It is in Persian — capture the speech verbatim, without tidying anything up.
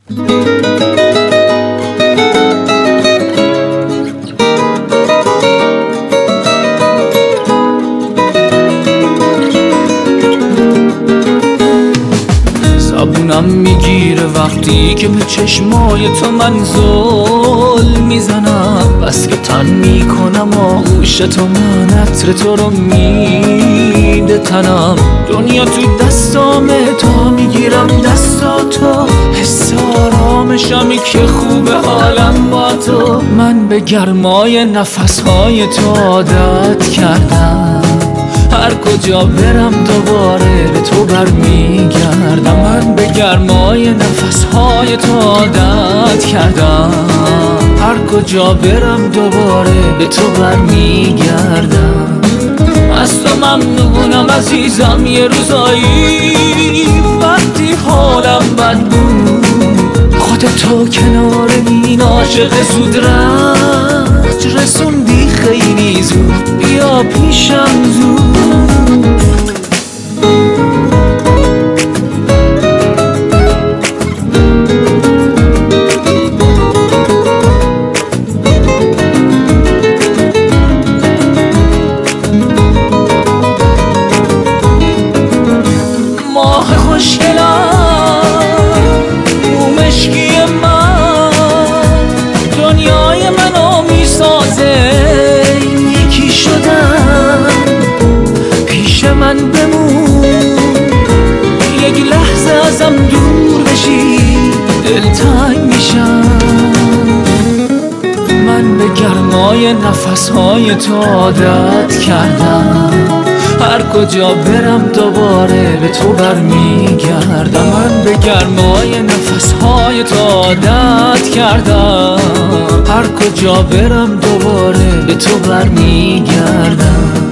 زبونم میگیره وقتی که به چشمای تو من زل میزنم، بس که تن میکنم آغوش تو، من عطر تو رو میده تنم. دنیا تو دستامه، تا میگیرم دستاتو، حس آرامشمی که خوب حالم با تو. من به گرمای نفسهای تو عادت کردم، هر کجا برم دوباره به تو برمیگردم. من به گرمای نفسهای تو عادت کردم، هر کجا برم دوباره به تو برمیگردم. از تو ممنونم عزیزم یه روزایی وقتی حالم بد بود، خودت تو کنار این عاشق زود رنج رسوندی خیلی زود، بیا پیشم زود. ماه خوشگلم رو مشکی من، دنیای منو میسازه یکی شدن. پیش من بمون یک لحظه ازم دور بشی، دلتنگ میشم. من به گرمای نفسهای تو عادت کردم، هر کجا برم دوباره به تو برمیگردم. من به گرمای نفسهای تو عادت کردم، هر کجا برم دوباره به تو برمیگردم.